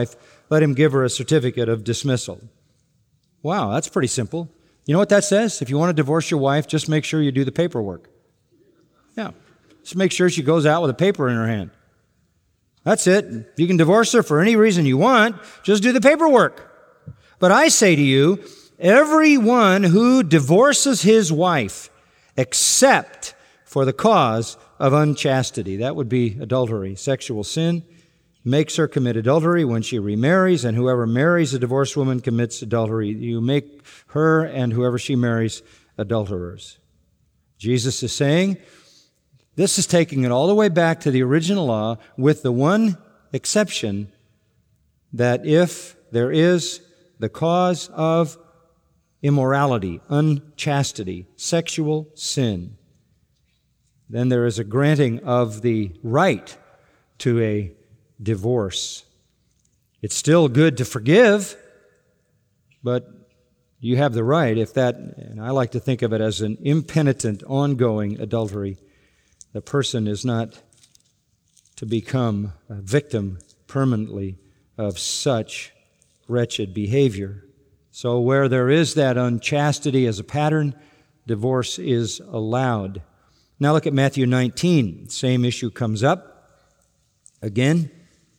let him give her a certificate of dismissal. Wow, that's pretty simple. You know what that says? If you want to divorce your wife, just make sure you do the paperwork. Yeah, just make sure she goes out with a paper in her hand. That's it. If you can divorce her for any reason you want, just do the paperwork. But I say to you, everyone who divorces his wife, except for the cause of unchastity, that would be adultery, sexual sin, makes her commit adultery when she remarries, and whoever marries a divorced woman commits adultery. You make her and whoever she marries adulterers. Jesus is saying, this is taking it all the way back to the original law, with the one exception that if there is the cause of immorality, unchastity, sexual sin, then there is a granting of the right to a divorce. It's still good to forgive, but you have the right, if that, and I like to think of it as an impenitent, ongoing adultery. The person is not to become a victim permanently of such wretched behavior. So where there is that unchastity as a pattern, divorce is allowed. Now look at Matthew nineteen. Same issue comes up again.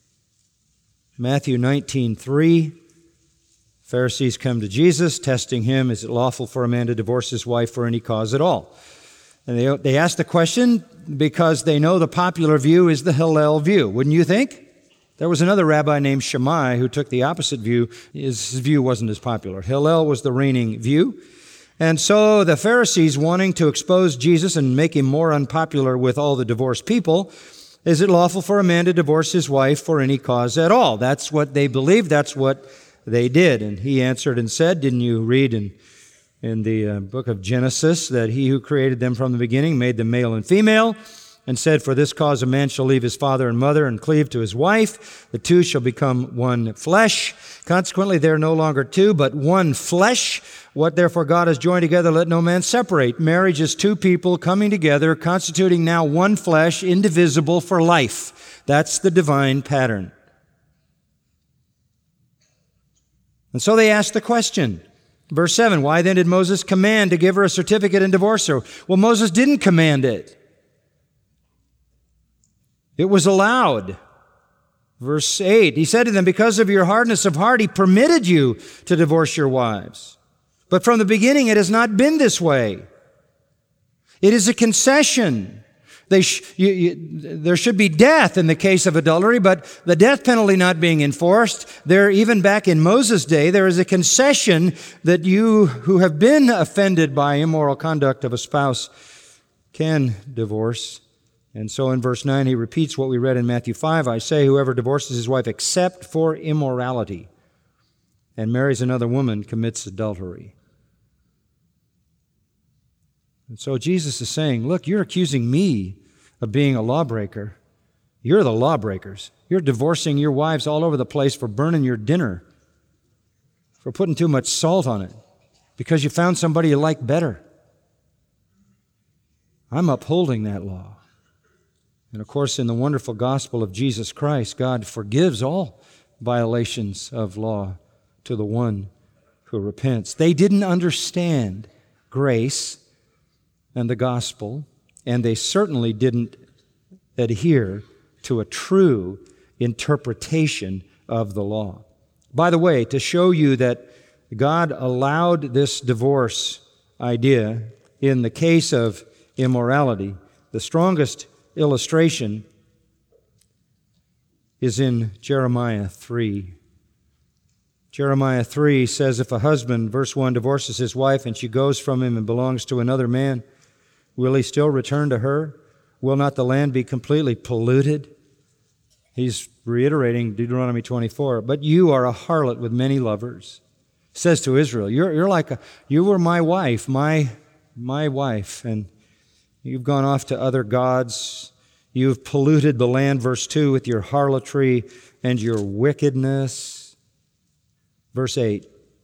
Matthew nineteen three. Pharisees come to Jesus, testing him, is it lawful for a man to divorce his wife for any cause at all? And they, they ask the question because they know the popular view is the Hillel view. Wouldn't you think? There was another rabbi named Shammai who took the opposite view. His view wasn't as popular. Hillel was the reigning view. And so the Pharisees, wanting to expose Jesus and make him more unpopular with all the divorced people, is it lawful for a man to divorce his wife for any cause at all? That's what they believed. That's what they did. And he answered and said, didn't you read in in the uh, book of Genesis that he who created them from the beginning made them male and female, and said, for this cause a man shall leave his father and mother and cleave to his wife. The two shall become one flesh. Consequently, they're no longer two, but one flesh. What therefore God has joined together, let no man separate. Marriage is two people coming together, constituting now one flesh, indivisible for life. That's the divine pattern. And so they asked the question, verse seven, why then did Moses command to give her a certificate and divorce her? Well, Moses didn't command it. It was allowed. Verse eight, he said to them, because of your hardness of heart, he permitted you to divorce your wives. But from the beginning, it has not been this way. It is a concession. They sh- you, you, there should be death in the case of adultery, but the death penalty not being enforced, there, even back in Moses' day, there is a concession that you who have been offended by immoral conduct of a spouse can divorce. And so in verse nine, he repeats what we read in Matthew five. I say, whoever divorces his wife except for immorality and marries another woman commits adultery. And so Jesus is saying, look, you're accusing me of being a lawbreaker. You're the lawbreakers. You're divorcing your wives all over the place for burning your dinner, for putting too much salt on it, because you found somebody you like better. I'm upholding that law. And of course, in the wonderful gospel of Jesus Christ, God forgives all violations of law to the one who repents. They didn't understand grace and the gospel, and they certainly didn't adhere to a true interpretation of the law. By the way, to show you that God allowed this divorce idea in the case of immorality, the strongest illustration is in Jeremiah three. Jeremiah three says, if a husband, verse one, divorces his wife and she goes from him and belongs to another man, will he still return to her? Will not the land be completely polluted? He's reiterating Deuteronomy twenty-four. But you are a harlot with many lovers. He says to Israel, you're, you're like a, you were my wife, my, my wife, and you've gone off to other gods. You've polluted the land, verse two, with your harlotry and your wickedness. Verse eight.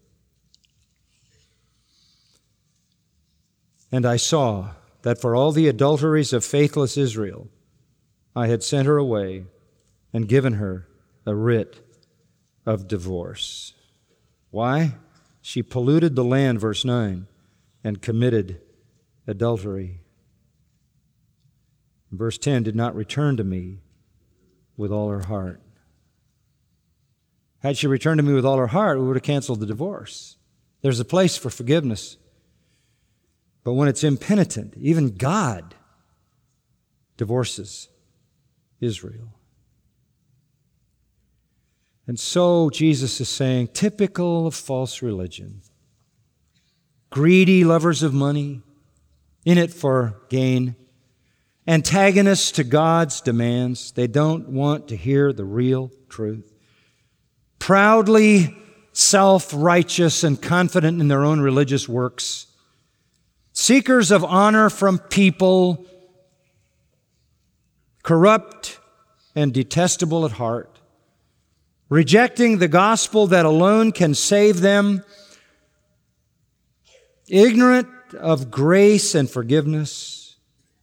And I saw that for all the adulteries of faithless Israel, I had sent her away and given her a writ of divorce. Why? She polluted the land, verse nine, and committed adultery. Verse ten, did not return to me with all her heart. Had she returned to me with all her heart, we would have canceled the divorce. There's a place for forgiveness. But when it's impenitent, even God divorces Israel. And so Jesus is saying, typical of false religion, greedy lovers of money, in it for gain, antagonists to God's demands. They don't want to hear the real truth. Proudly self-righteous and confident in their own religious works. Seekers of honor from people, corrupt and detestable at heart. Rejecting the gospel that alone can save them. Ignorant of grace and forgiveness.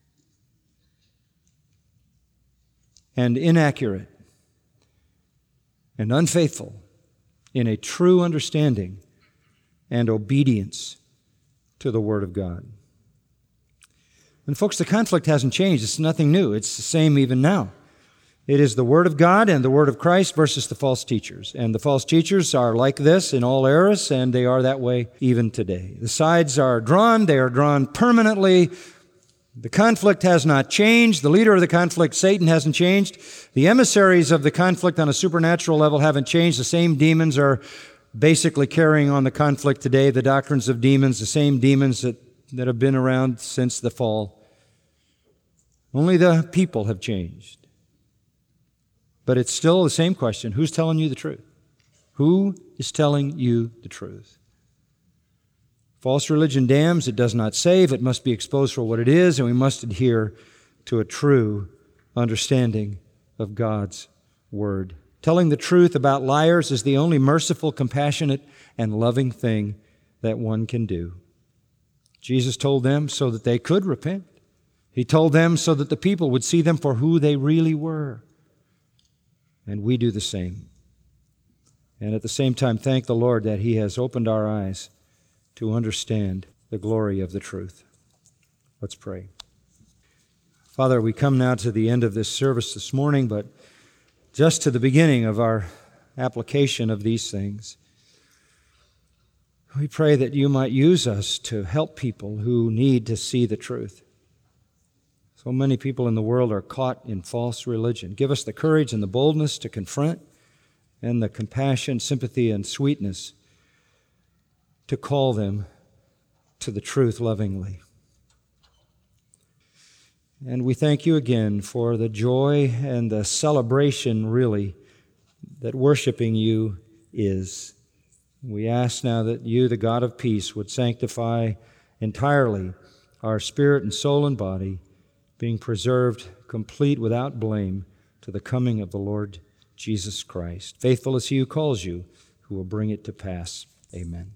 And inaccurate and unfaithful in a true understanding and obedience to the Word of God. And folks, the conflict hasn't changed. It's nothing new. It's the same even now. It is the Word of God and the Word of Christ versus the false teachers. And the false teachers are like this in all eras, and they are that way even today. The sides are drawn. They are drawn permanently. The conflict has not changed. The leader of the conflict, Satan, hasn't changed. The emissaries of the conflict on a supernatural level haven't changed. The same demons are basically carrying on the conflict today, the doctrines of demons, the same demons that, that have been around since the fall. Only the people have changed. But it's still the same question. Who's telling you the truth? Who is telling you the truth? False religion damns, it does not save, it must be exposed for what it is, and we must adhere to a true understanding of God's Word. Telling the truth about liars is the only merciful, compassionate, and loving thing that one can do. Jesus told them so that they could repent. He told them so that the people would see them for who they really were. And we do the same. And at the same time, thank the Lord that He has opened our eyes to understand the glory of the truth. Let's pray. Father, we come now to the end of this service this morning, but just to the beginning of our application of these things. We pray that you might use us to help people who need to see the truth. So many people in the world are caught in false religion. Give us the courage and the boldness to confront, and the compassion, sympathy, and sweetness to call them to the truth lovingly. And we thank you again for the joy and the celebration, really, that worshiping you is. We ask now that you, the God of peace, would sanctify entirely our spirit and soul and body, being preserved complete without blame to the coming of the Lord Jesus Christ. Faithful is He who calls you, who will bring it to pass. Amen.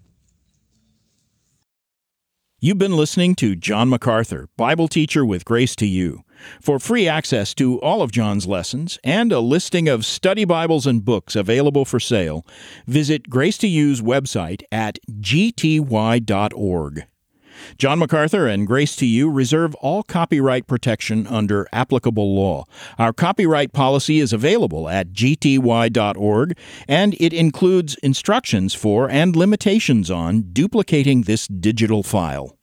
You've been listening to John MacArthur, Bible teacher with Grace to You. For free access to all of John's lessons and a listing of study Bibles and books available for sale, visit Grace to You's website at g t y dot org. John MacArthur and Grace to You reserve all copyright protection under applicable law. Our copyright policy is available at g t y dot org, and it includes instructions for and limitations on duplicating this digital file.